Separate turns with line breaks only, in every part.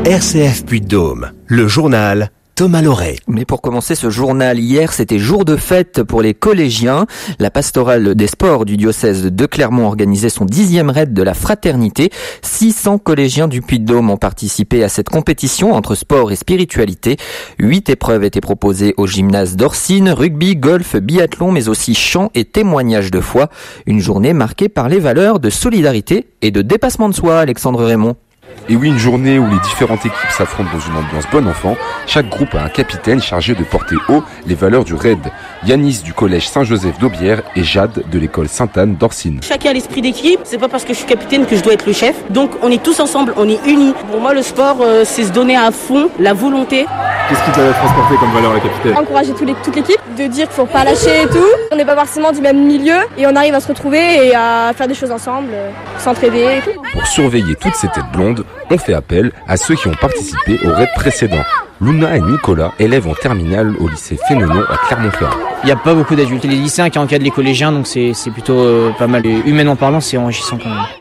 RCF Puy-de-Dôme, le journal Thomas Loret.
Mais pour commencer ce journal, hier c'était jour de fête pour les collégiens. La pastorale des sports du diocèse de Clermont organisait son 10e raid de la fraternité. 600 collégiens du Puy-de-Dôme ont participé à cette compétition entre sport et spiritualité. 8 épreuves étaient proposées au gymnase d'Orsine, rugby, golf, biathlon, mais aussi chant et témoignage de foi. Une journée marquée par les valeurs de solidarité et de dépassement de soi, Alexandre Raymond.
Et oui, une journée où les différentes équipes s'affrontent dans une ambiance bon enfant. Chaque groupe a un capitaine chargé de porter haut les valeurs du raid. Yanis du collège Saint-Joseph d'Aubière et Jade de l'école Sainte-Anne d'Orsine.
Chacun a l'esprit d'équipe, c'est pas parce que je suis capitaine que je dois être le chef. Donc on est tous ensemble, on est unis. Pour moi le sport c'est se donner à fond, la volonté.
Qu'est-ce qui t'a transporté comme valeur la capitaine?
Encourager toute l'équipe, de dire qu'il faut pas lâcher et tout. On n'est pas forcément du même milieu et on arrive à se retrouver et à faire des choses ensemble, s'entraider et tout.
Pour surveiller toutes ces têtes blondes, on fait appel à ceux qui ont participé au raid précédent. Luna et Nicolas, élèves en terminale au lycée Fénelon à Clermont-Ferrand.
Il n'y a pas beaucoup d'adultes. Les lycéens qui encadrent les collégiens, donc c'est plutôt pas mal. Et humainement parlant, c'est enrichissant quand même.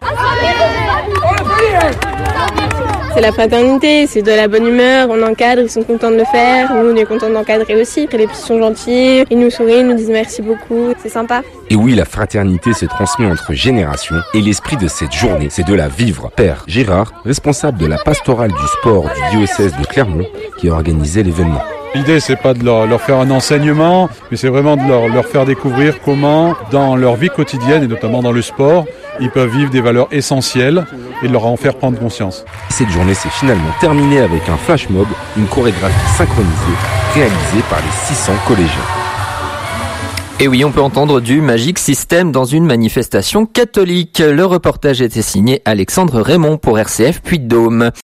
C'est la fraternité, c'est de la bonne humeur, on encadre, ils sont contents de le faire, nous on est contents d'encadrer aussi. Les petits sont gentils, ils nous sourient, ils nous disent merci beaucoup, c'est sympa.
Et oui, la fraternité se transmet entre générations et l'esprit de cette journée, c'est de la vivre. Père Gérard, responsable de la pastorale du sport du diocèse de Clermont, qui a organisé l'événement.
L'idée, c'est pas de leur faire un enseignement, mais c'est vraiment de leur faire découvrir comment, dans leur vie quotidienne et notamment dans le sport, ils peuvent vivre des valeurs essentielles et de leur en faire prendre conscience.
Cette journée s'est finalement terminée avec un flash mob, une chorégraphie synchronisée réalisée par les 600 collégiens.
Et oui, on peut entendre du Magic System dans une manifestation catholique. Le reportage était signé Alexandre Raymond pour RCF Puy-de-Dôme.